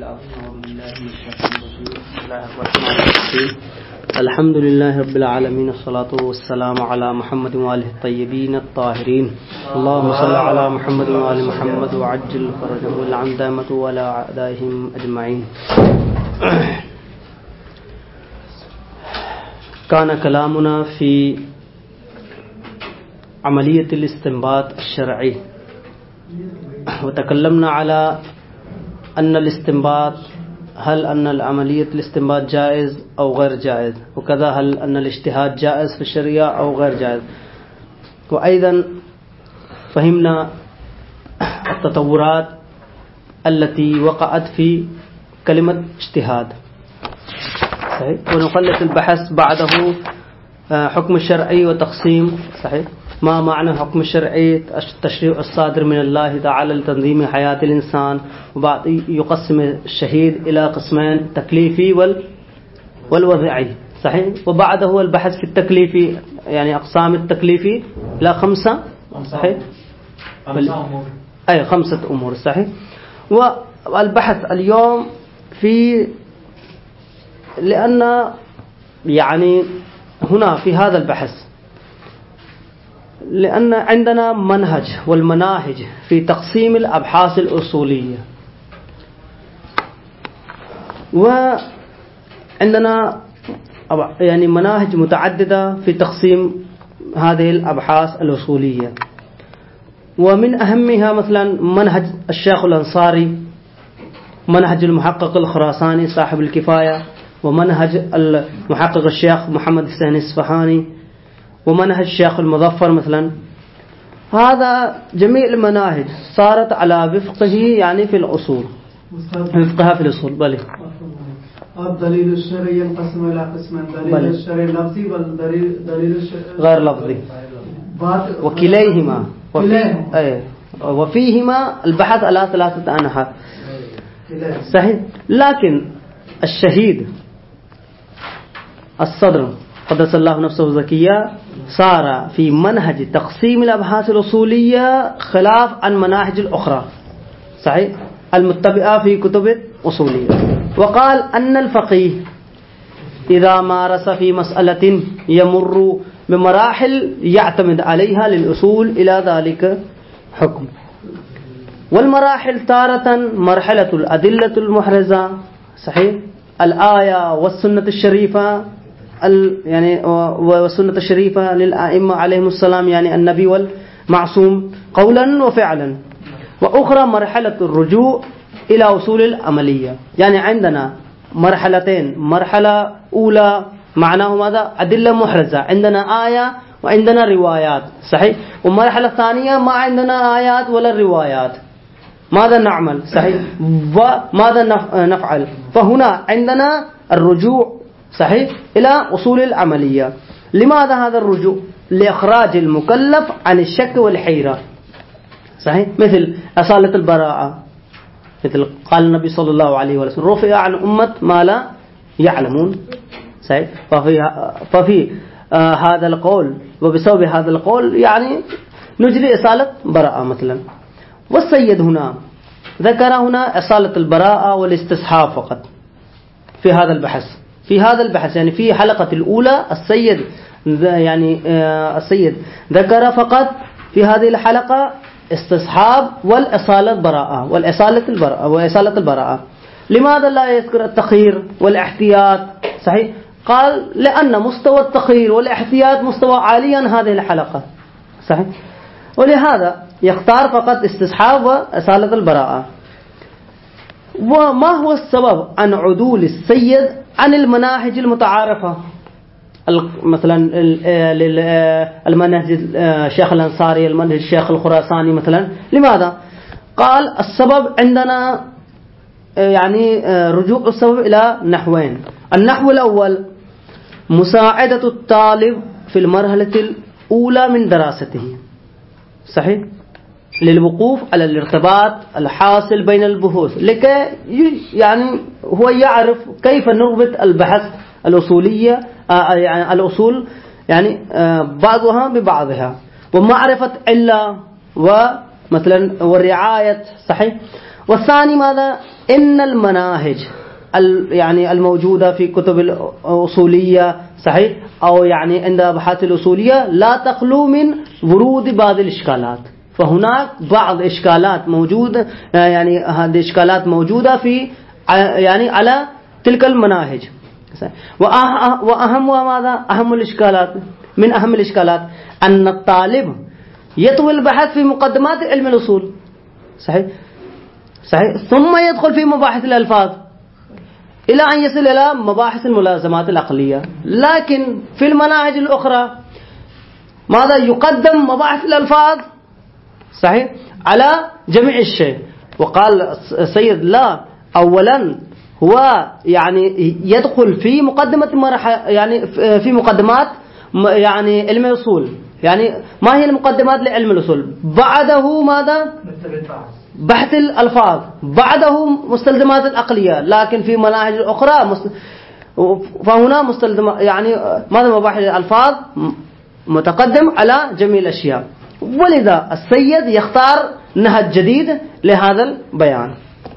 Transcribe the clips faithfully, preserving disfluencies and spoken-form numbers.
الحمد لله رب العالمين الصلاة والسلام على محمد وآله الطيبين الطاهرين اللهم صل على محمد وآل محمد وعجل فرجهم والعن دامة ولا أعدائهم أجمعين. كان كلامنا في عملية الاستنباط الشرعي، وتكلمنا على أن الاستنباط هل أن عملية الاستنباط جائز أو غير جائز، وكذا هل أن الاجتهاد جائز في الشريعة أو غير جائز. وأيضا فهمنا التطورات التي وقعت في كلمة اجتهاد، صحيح؟ ونخلص البحث بعده حكم الشرعي وتقسيم، صحيح؟ ما معنى حكم الشرعي؟ التشريع الصادر من الله تعالى لتنظيم حياة الإنسان، وبعد يقسم الشهيد إلى قسمين: تكليفي وال والوضعي، صحيح؟ وبعده البحث في التكليفي، يعني أقسام التكليفي إلى خمسة، صحيح؟ خمسة أمور. أي خمسة أمور، صحيح؟ والبحث اليوم في، لأن يعني هنا في هذا البحث لأن عندنا منهج والمناهج في تقسيم الأبحاث الأصولية، وعندنا يعني مناهج متعددة في تقسيم هذه الأبحاث الأصولية، ومن أهمها مثلا منهج الشيخ الأنصاري، منهج المحقق الخراساني صاحب الكفاية، ومنهج المحقق الشيخ محمد حسين الإصفهاني، ومنهج الشيخ المظفر مثلا. هذا جميع المناهج صارت على وفقه، يعني في الأصول، وفقها في الأصول. بلي الدليل الشرعي ينقسم إلى قسمين: دليل الشرعي اللفظي والدليل دليل غير لفظي، وكليهما وفي أي وفيهما البحث على ثلاثة أنحاء، صحيح. لكن الشهيد الصدر قدس الله نفسه زكية صار في منهج تقسيم الأبحاث الأصولية خلاف عن مناهج الأخرى، صحيح، المتبعة في كتب أصولية. وقال أن الفقيه إذا مارس في مسألة يمر بمراحل يعتمد عليها للأصول إلى ذلك حكم، والمراحل تارة مرحلة الأدلة المحرزة، صحيح، الآية والسنة الشريفة، يعني والسنة الشريفة للأئمة عليهم السلام، يعني النبي والمعصوم قولا وفعلا. وأخرى مرحلة الرجوع إلى أصول العملية، يعني عندنا مرحلتين: مرحلة أولى معناه ماذا؟ أدلة محرزة، عندنا آية وعندنا روايات، صحيح. ومرحلة ثانية ما عندنا آيات ولا روايات، ماذا نعمل؟ صحيح، وماذا نفعل؟ فهنا عندنا الرجوع، صحيح، إلى أصول العملية. لماذا هذا الرجوع؟ لإخراج المكلف عن الشك والحيرة، صحيح، مثل أصالة البراءة، مثل قال النبي صلى الله عليه وسلم: رفع عن أمة ما لا يعلمون، صحيح. ففي, ففي آه هذا القول، وبسبب هذا القول يعني نجري أصالة براءة مثلا. والسيد هنا ذكر هنا أصالة البراءة والاستصحاب فقط في هذا البحث، في هذا البحث يعني في حلقة الأولى السيد يعني آه السيد ذكر فقط في هذه الحلقة استصحاب والأصالة البراءة والأصالة البراءة وأصالة البراءة. لماذا لا يذكر التخيير والاحتياط؟ صحيح، قال لأن مستوى التخيير والاحتياط مستوى عاليا هذه الحلقة، صحيح، ولهذا يختار فقط استصحاب وأصالة البراءة. وما هو السبب عن عدول السيد عن المناهج المتعارفة، مثلا المنهج الشيخ الأنصاري، المنهج الشيخ الخراساني مثلا؟ لماذا؟ قال السبب عندنا يعني رجوع السبب إلى نحوين: النحو الأول مساعدة الطالب في المرحلة الأولى من دراسته، صحيح، للوقوف على الارتباط الحاصل بين البحوث، لكي يعني هو يعرف كيف نربط البحث الأصولية، يعني الأصول يعني بعضها ببعضها، ومعرفة علة ومثلا والرعاية، صحيح. والثاني ماذا؟ إن المناهج يعني الموجودة في كتب الأصولية صحيح أو يعني عند أبحاث الأصولية لا تخلو من ورود بعض الإشكالات، فهناك بعض إشكالات موجودة يعني هذه إشكالات موجودة في يعني على تلك المناهج. وأهم ماذا؟ أهم الإشكالات من أهم الإشكالات أن الطالب يطوي البحث في مقدمات علم الأصول صحيح صحيح ثم يدخل في مباحث الألفاظ إلى أن يصل إلى مباحث الملازمات العقلية، لكن في المناهج الأخرى ماذا؟ يقدم مباحث الألفاظ صحيح على جميع الشيء. وقال السيد لا، أولا هو يعني يدخل في مقدمة مرحلة يعني في مقدمات يعني علم الأصول، يعني ما هي المقدمات لعلم الأصول؟ بعده ماذا؟ بحث الألفاظ، بعده مستلزمات العقلية، لكن في مناهج أخرى مست... فهنا مستلزم يعني ماذا؟ مباحث الألفاظ متقدم على جميع الأشياء. ولذا السيد يختار نهج جديد لهذا البيان.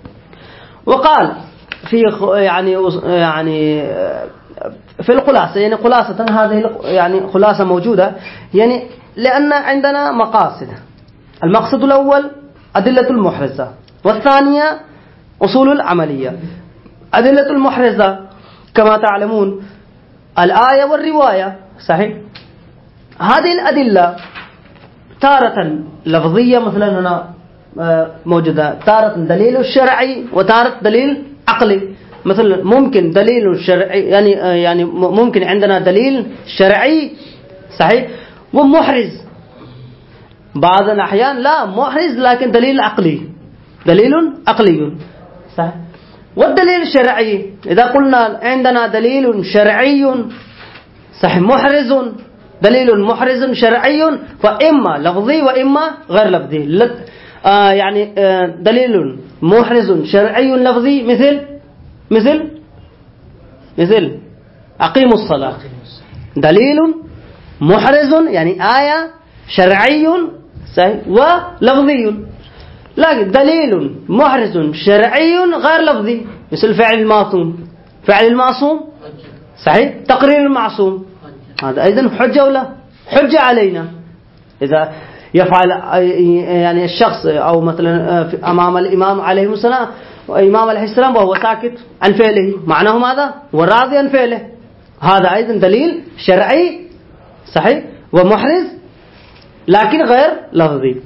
وقال في يعني يعني في الخلاصة يعني خلاصة هذه يعني خلاصة موجودة يعني لأن عندنا مقاصد. المقصد الأول أدلة المحرزة، والثانية أصول العملية. أدلة المحرزة كما تعلمون الآية والرواية صحيح. هذه الأدلة تارة لفظية مثلا هنا موجودة، تارة دليل شرعي وتارة دليل عقلي. مثلا ممكن دليل شرعي يعني يعني ممكن عندنا دليل شرعي صحيح ومحرز، بعض الأحيان لا محرز لكن دليل عقلي، دليل عقلي صحيح. والدليل الشرعي إذا قلنا عندنا دليل شرعي صحيح محرز، دليل محرز شرعي فإما لفظي وإما غير لفظي. آه يعني آه دليل محرز شرعي لفظي مثل مثل مثل أقيموا الصلاة، دليل محرز يعني آية شرعي صحيح ولفظي. لكن دليل محرز شرعي غير لفظي مثل فعل المعصوم، فعل المعصوم صحيح تقرير المعصوم، هذا أيضا حجة ولا حجة علينا. إذا يفعل يعني الشخص أو مثلا أمام الإمام عليه السلام وإمام عليه السلام وهو ساكت عن فعله، معناه ماذا؟ وراضي عن فعله، هذا أيضا دليل شرعي صحيح ومحرز لكن غير لفظي.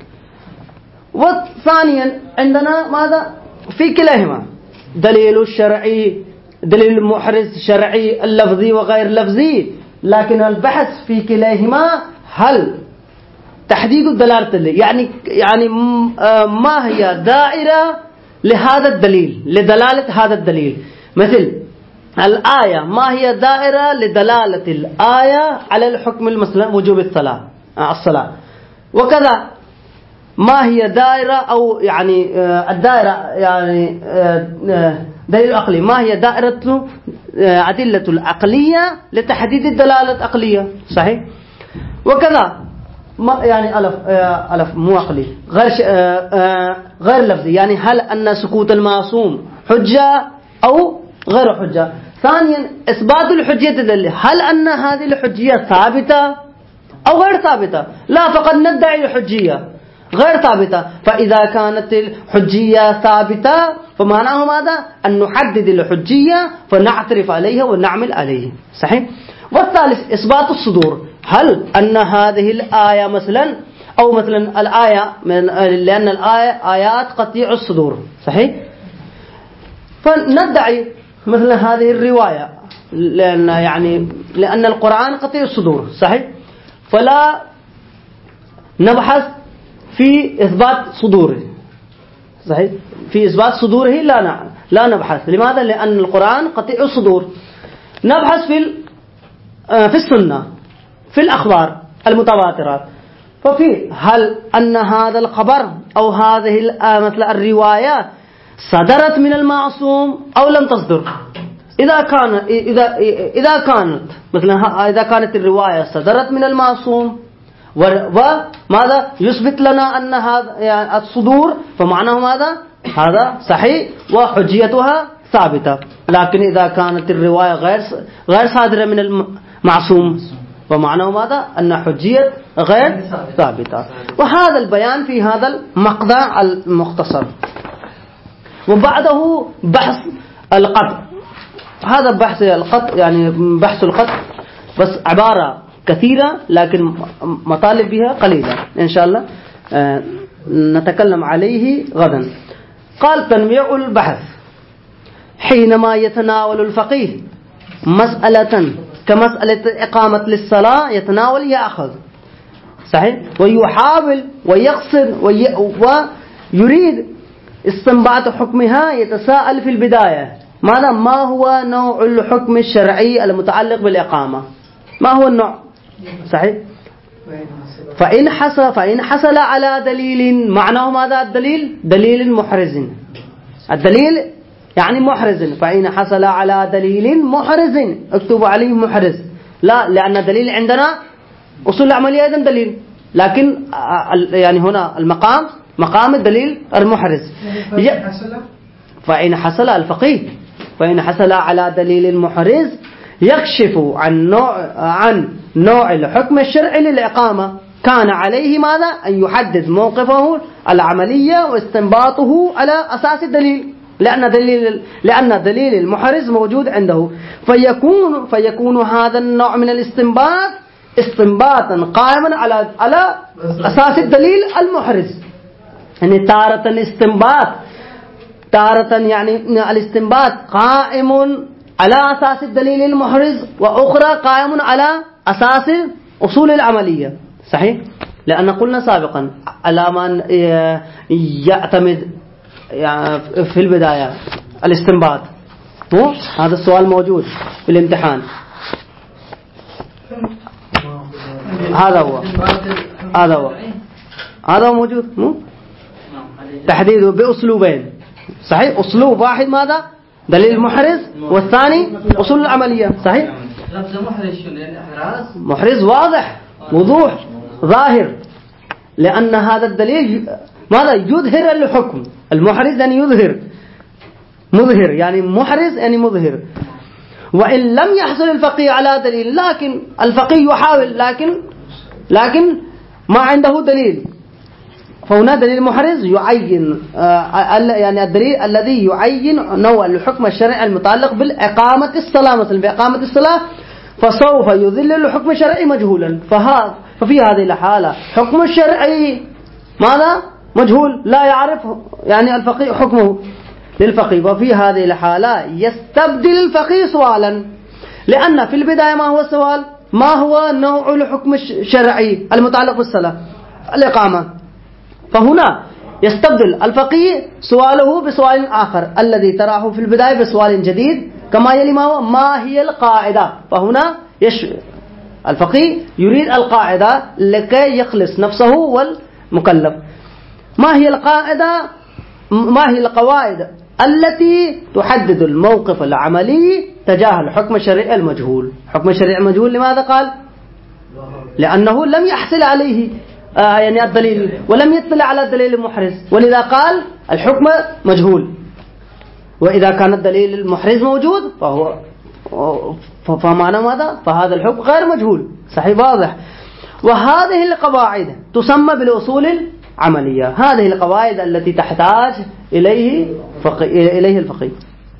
وثانيا عندنا ماذا؟ في كلاهما دليل الشرعي دليل محرز شرعي اللفظي وغير لفظي، لكن البحث في كلاهما هل تحديد الدلالة يعني يعني ما هي دائرة لهذا الدليل لدلالة هذا الدليل. مثل الآية ما هي دائرة لدلالة الآية على الحكم مثلا وجوب الصلاة الصلاة، وكذا ما هي دائرة أو يعني الدائرة يعني دليل عقلي ما هي دائرة أدلة العقلية لتحديد الدلالة العقلية صحيح. وكذا ما يعني ألف ألف مو عقلي غير غير لفظي، يعني هل أن سكوت المعصوم حجة أو غير حجة. ثانيا إثبات الحجية تدل هل أن هذه الحجية ثابتة أو غير ثابتة. لا فقد ندعي الحجية غير ثابتة، فإذا كانت الحجية ثابتة فمعناه ماذا؟ أن نحدد الحجية فنعترف عليها ونعمل عليه صحيح. والثالث إثبات الصدور، هل أن هذه الآية مثلا أو مثلا الآية من لأن الآية آيات قطيع الصدور صحيح، فندعي مثل هذه الرواية لأن يعني لأن القرآن قطيع الصدور صحيح، فلا نبحث في إثبات صدوره صحيح، في إثبات صدوره لا لا نبحث. لماذا؟ لأن القرآن قطيع الصدور. نبحث في في السنة في الأخبار المتواترة، ففي هل أن هذا الخبر أو هذه مثل الرواية صدرت من المعصوم أو لم تصدر. إذا كان إذا إذا كانت مثلا إذا كانت الرواية صدرت من المعصوم وماذا يثبت لنا أن هذا يعني الصدور، فمعناه ماذا؟ هذا صحيح وحجيتها ثابتة. لكن إذا كانت الرواية غير غير صادرة من المعصوم ومعناه ماذا؟ أن حجية غير ثابتة. وهذا البيان في هذا المقطع المختصر. وبعده بحث القطع. هذا بحث القطع يعني بحث القطع بس عبارة كثيرة لكن مطالب بها قليلة إن شاء الله نتكلم عليه غدا. قال تنويع البحث حينما يتناول الفقيه مسألة كمسألة إقامة للصلاة يتناول يأخذ صحيح ويحاول ويقصد وي ويريد استنباط حكمها يتساءل في البداية ماذا ما هو نوع الحكم الشرعي المتعلق بالإقامة ما هو النوع صحيح فإن حصل فإن حصل على دليل معناه ماذا الدليل دليل محرز الدليل يعني محرز فإن حصل على دليل محرز اكتب عليه محرز لا لأن الدليل عندنا أصول العملية أيضا دليل لكن يعني هنا المقام مقام الدليل المحرز فإن حصل الفقيه فإن حصل على دليل محرز يكشف عن نوع عن نوع الحكم الشرعي للإقامة كان عليه ماذا أن يحدد موقفه العملية واستنباطه على أساس الدليل لأن دليل لأن دليل المحرز موجود عنده فيكون فيكون هذا النوع من الاستنباط استنباطا قائما على على أساس الدليل المحرز يعني تارة الاستنباط تارة يعني الاستنباط قائم على أساس الدليل المحرز وأخرى قائم على أساس أصول العملية صحيح لأن قلنا سابقا على من يعتمد في البداية الاستنباط مو هذا السؤال موجود في الامتحان هذا هو هذا هو هذا هو موجود مو تحديده بأسلوبين صحيح أسلوب واحد ماذا دليل محرز والثاني أصول العملية صحيح لفظ محرز شو يعني إحراز محرز واضح وضوح ظاهر لأن هذا الدليل ماذا يظهر الحكم المحرز يعني يظهر مظهر يعني محرز يعني مظهر وإن لم يحصل الفقيه على دليل لكن الفقيه يحاول لكن لكن ما عنده دليل فهنا دليل محرز يعين يعني الدليل الذي يعين نوع الحكم الشرعي المتعلق بالإقامة الصلاة مثلا بإقامة الصلاة فسوف يذل الحكم الشرعي مجهولا فها ففي هذه الحالة حكم الشرعي ماذا مجهول لا يعرف يعني الفقيه حكمه للفقيه وفي هذه الحالة يستبدل الفقيه سؤالا لأن في البداية ما هو السؤال ما هو نوع الحكم الشرعي المتعلق بالصلاة الإقامة فهنا يستبدل الفقيه سؤاله بسؤال آخر الذي تراه في البداية بسؤال جديد كما يلي ما هو ما هي القاعدة فهنا يش الفقيه يريد القاعدة لكي يخلص نفسه والمكلف ما هي القاعدة ما هي القواعد التي تحدد الموقف العملي تجاه الحكم الشرعي المجهول حكم الشرعي المجهول لماذا قال لأنه لم يحصل عليه آه يعني الدليل ولم يطلع على الدليل المحرز ولذا قال الحكم مجهول وإذا كان الدليل المحرز موجود فهو فمعنى ماذا فهذا الحكم غير مجهول صحيح واضح وهذه القواعد تسمى بالأصول العملية هذه القواعد التي تحتاج إليه فقيه إليه الفقيه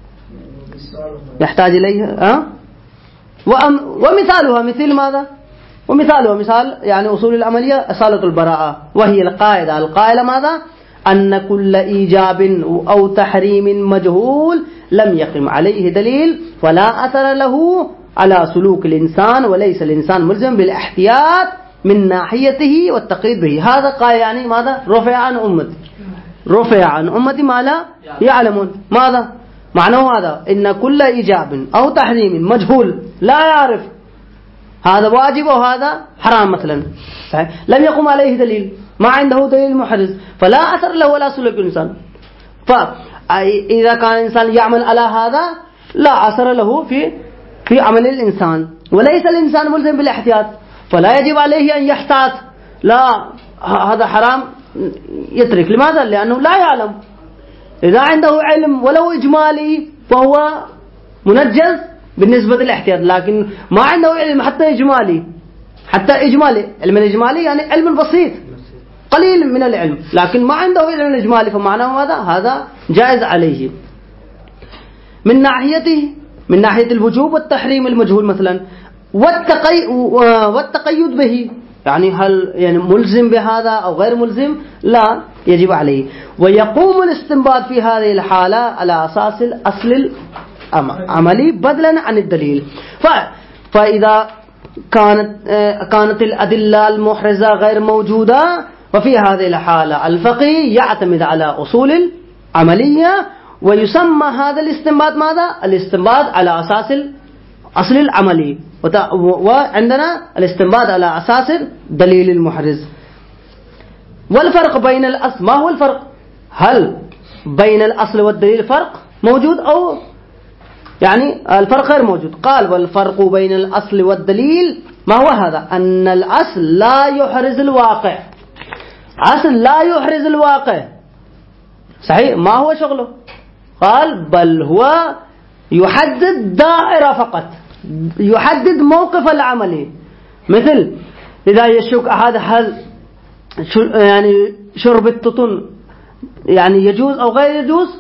يحتاج إليها أه؟ ومثالها مثل ماذا ومثالها مثال يعني أصول العملية أصالة البراءة وهي القاعدة القائلة ماذا أن كل إيجاب أو تحريم مجهول لم يقم عليه دليل فلا أثر له على سلوك الإنسان وليس الإنسان ملزم بالاحتياط من ناحيته والتقييد به هذا قال يعني ماذا رفع عن أمتي رفع عن أمتي ما لا يعلمون ماذا معناه هذا إن كل إيجاب أو تحريم مجهول لا يعرف هذا واجب وهذا حرام مثلا لم يقم عليه دليل ما عنده دليل محرز فلا أثر له ولا سلوك الإنسان فإذا كان الإنسان يعمل على هذا لا أثر له في في عمل الإنسان وليس الإنسان ملزم بالاحتياط فلا يجب عليه أن يحتاط لا هذا حرام يترك لماذا لأنه لا يعلم إذا عنده علم ولو إجمالي فهو منجز بالنسبة للاحتياط، لكن ما عنده علم حتى إجمالي، حتى إجمالي علم الإجمالي يعني علم بسيط قليل من العلم، لكن ما عنده علم الإجمالي فمعناه ماذا؟ هذا جائز عليه. من ناحيته من ناحية الوجوب والتحريم المجهول مثلا، والتقي والتقيد به، يعني هل يعني ملزم بهذا أو غير ملزم؟ لا يجب عليه. ويقوم الاستنباط في هذه الحالة على أساس الأصل العملي بدلا عن الدليل. فإذا كانت كانت الأدلة المحرزة غير موجودة، وفي هذه الحالة الفقيه يعتمد على أصول العملية، ويسمى هذا الاستنباط ماذا؟ الاستنباط على أساس الأصل العملي، وعندنا الاستنباط على أساس الدليل المحرز. والفرق بين الأصل، ما هو الفرق؟ هل بين الأصل والدليل فرق موجود أو يعني الفرق غير موجود؟ قال والفرق بين الأصل والدليل ما هو هذا؟ أن الأصل لا يحرز الواقع، أصل لا يحرز الواقع، صحيح؟ ما هو شغله؟ قال بل هو يحدد دائرة فقط، يحدد موقف العملي. مثل إذا يشك أحد هل يعني شرب التطن يعني يجوز أو غير يجوز،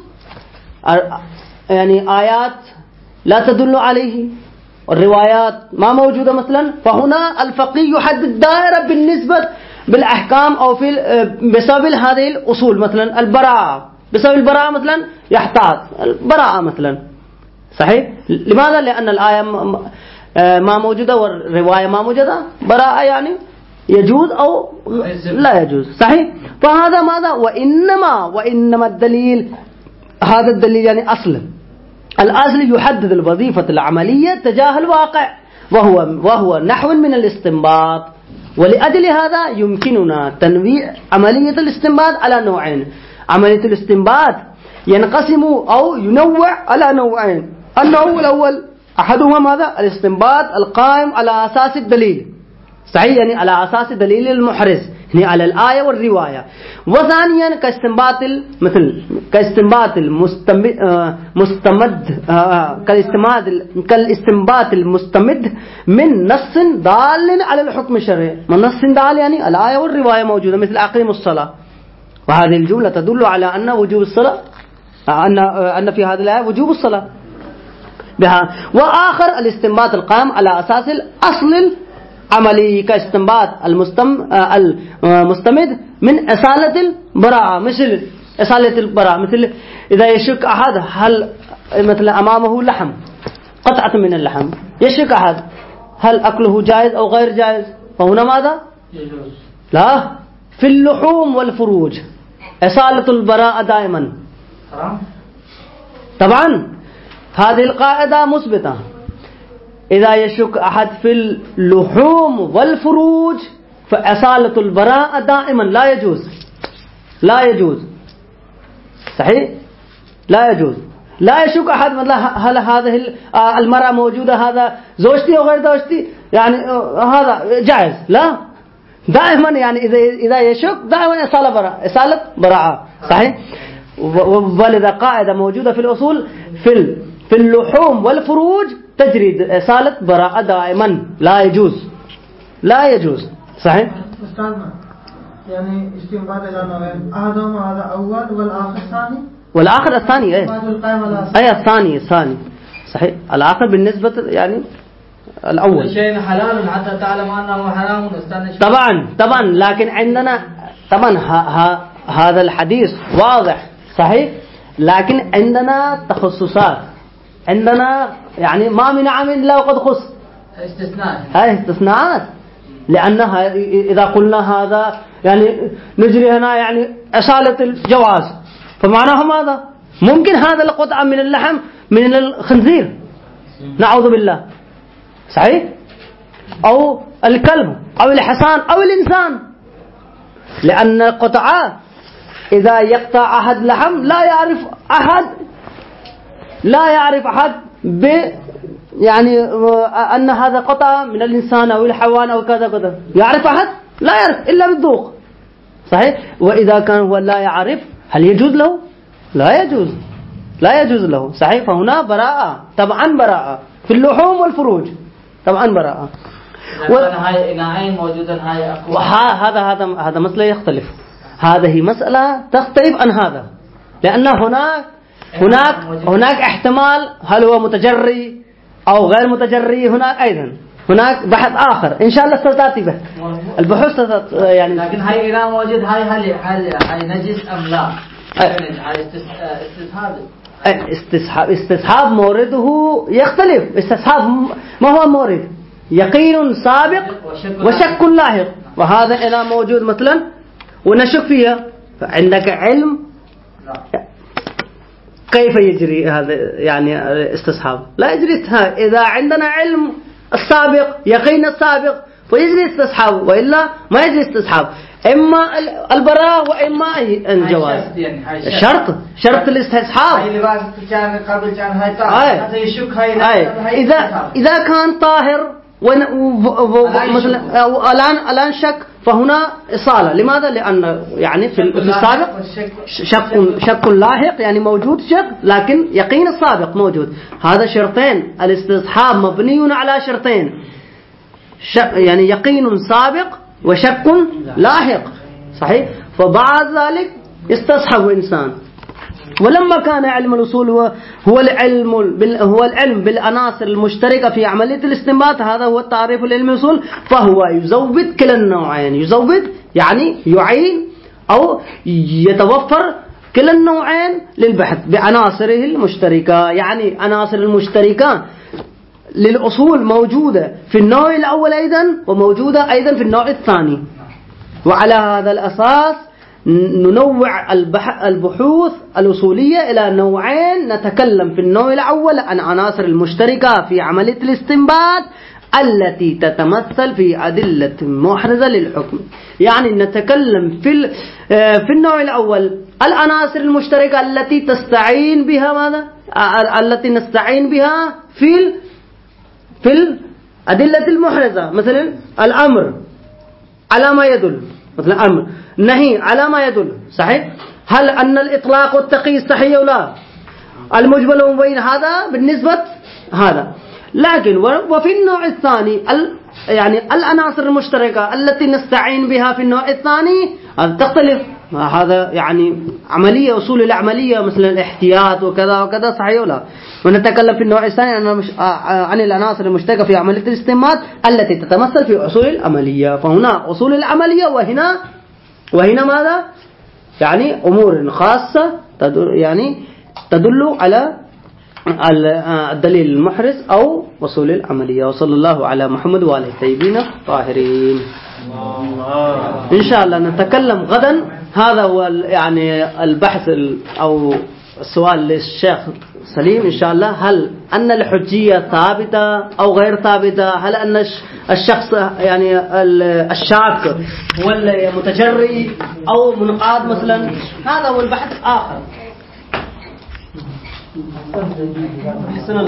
يعني آيات لا تدل عليه والروايات ما موجودة مثلا، فهنا الفقيه يحدد دائرة بالنسبة بالأحكام أو في بسبب هذه الأصول، مثلا البراءة، بسبب البراءة مثلا يحتاط البراءة مثلا، صحيح؟ لماذا؟ لأن الآية ما موجودة والرواية ما موجودة، براءة يعني يجوز أو لا يجوز، صحيح؟ فهذا ماذا؟ وإنما وإنما الدليل، هذا الدليل يعني أصل الأصل يحدد الوظيفة العملية تجاه الواقع، وهو وهو نحو من الاستنباط. ولأجل هذا يمكننا تنويع عملية الاستنباط على نوعين. عملية الاستنباط ينقسم أو ينوع على نوعين. النوع الأول أحدهما ماذا؟ الاستنباط القائم على أساس الدليل، صحيح؟ يعني على أساس دليل المحرز، يعني على الآية والرواية. وثانيا كاستنباط مثل كاستنباط المستمد مستمد كالاستنباط كالاستنباط المستمد من نص دال على الحكم الشرعي. من نص دال يعني الآية والرواية موجودة، مثل أقيموا الصلاة، وهذه الجملة تدل على أن وجوب الصلاة، أن أن في هذه الآية وجوب الصلاة بها. وآخر الاستنباط القائم على أساس الأصل عملي كاستنباط المستم المستمد من إصالة البراءة، مثل إصالة البراءة، مثل إذا يشك أحد هل مثل أمامه لحم، قطعة من اللحم، يشك أحد هل أكله جائز أو غير جائز، فهنا ماذا؟ يجوز. لا، في اللحوم والفروج إصالة البراءة دائما حرام. طبعا هذه القاعدة مثبتة. إذا يشك أحد في اللحوم والفروج فإصالة البراءة دائما لا يجوز، لا يجوز، صحيح؟ لا يجوز. لا يشك أحد مثلا هل هذه المرأة موجودة، هذا زوجتي أو غير زوجتي، يعني هذا جائز، لا، دائما يعني إذا إذا يشك دائما إصالة براءة، إصالة براءة، صحيح؟ ولذا قاعدة موجودة في الأصول في في اللحوم والفروج تجري إصالة براءة دائما، لا يجوز، لا يجوز، صحيح؟ أستاذنا يعني استنباط إلى نوعين، أحدهما هذا أول والآخر ثاني، والآخر الثاني إيه؟ أي الثاني الثاني، صحيح. الآخر بالنسبة يعني الأول كل شيء حلال حتى تعلم أنه حرام. طبعا طبعا لكن عندنا طبعا ها ها هذا الحديث واضح، صحيح، لكن عندنا تخصصات، عندنا يعني ما من عام إلا وقد خص، استثناء، هاي استثناءات، لأنها إذا قلنا هذا يعني نجري هنا يعني أصالة الجواز، فمعناه ماذا؟ ممكن هذا القطعة من اللحم من الخنزير، نعوذ بالله، صحيح؟ أو الكلب أو الحصان أو الإنسان، لأن القطعة إذا يقطع أحد لحم لا يعرف أحد لا يعرف أحد ب يعني أن هذا قطعة من الإنسان أو الحيوان أو كذا كذا، يعرف أحد؟ لا يعرف إلا بالذوق، صحيح؟ وإذا كان هو لا يعرف هل يجوز له؟ لا يجوز، لا يجوز له. صحيح؟ فهنا براءة، طبعا براءة في اللحوم والفروج، طبعا براءة. هاي إناءين موجودا هاي أقوى. وهذا هذا هذا مسألة يختلف، هذه مسألة تختلف عن هذا، لأن هناك هناك هناك احتمال هل هو متجري أو غير متجري. هناك أيضا هناك بحث آخر إن شاء الله ستأتي به البحوث يعني. لكن هاي إناء موجود هاي هل هل هاي نجس أم لا؟ هاي استصحاب استصحاب استصحاب مورده يختلف. استصحاب ما هو مورد؟ يقين سابق وشك لاحق، وهذا إناء موجود مثلا ونشك فيها، فعندك علم كيف يجري هذا يعني استصحاب؟ لا يجري. إذا عندنا علم السابق يقين السابق فيجري استصحاب، وإلا ما يجري استصحاب. إما البراء وإما الجواز. شرط شرط الاستصحاب. إذا إذا كان طاهر مثلا الآن الآن شك، فهنا إصالة. لماذا؟ لأن يعني في السابق شك شك لاحق يعني موجود شك، لكن يقين السابق موجود. هذا شرطين، الاستصحاب مبني على شرطين، يعني يقين سابق وشك لاحق. صحيح؟ فبعد ذلك استصحب إنسان. ولما كان علم الأصول هو هو العلم هو العلم بالعناصر المشتركة في عملية الاستنباط، هذا هو التعريف لعلم الأصول، فهو يزود كلا النوعين. يزود يعني يعين أو يتوفر كلا النوعين للبحث بعناصره المشتركة. يعني عناصر المشتركة للأصول موجودة في النوع الأول أيضا، وموجودة أيضا في النوع الثاني. وعلى هذا الأساس ننوع البحوث الأصولية إلى نوعين. نتكلم في النوع الأول عن عناصر المشتركة في عملية الاستنباط التي تتمثل في أدلة محرزة للحكم. يعني نتكلم في في النوع الأول العناصر المشتركة التي تستعين بها ماذا؟ التي نستعين بها في في الأدلة المحرزة، مثلا الأمر على ما يدل، مثلا أمر نهي على ما يدل. صحيح؟ هل أن الإطلاق والتقييد صحيح ولا؟ المجمل والمبين هذا بالنسبة هذا. لكن وفي النوع الثاني يعني العناصر المشتركة التي نستعين بها في النوع الثاني هذا تختلف. هذا يعني عملية أصول العملية مثل الاحتياط وكذا وكذا. صحيح ولا؟ ونتكلم في النوع الثاني عن العناصر المشتركة في عملية الاستنباط التي تتمثل في أصول العملية. فهنا أصول العملية، وهنا وهنا ماذا؟ يعني أمور خاصة تدل يعني تدل على الدليل المحرز أو أصول العملية. وصلى الله على محمد وآله الطيبين الطاهرين. إن شاء الله نتكلم غدا. هذا هو يعني البحث أو السؤال للشيخ سليم إن شاء الله، هل أن الحجية ثابتة أو غير ثابتة؟ هل أن الشخص يعني الشاك هو المتجري أو منقاد مثلا؟ هذا هو البحث آخر.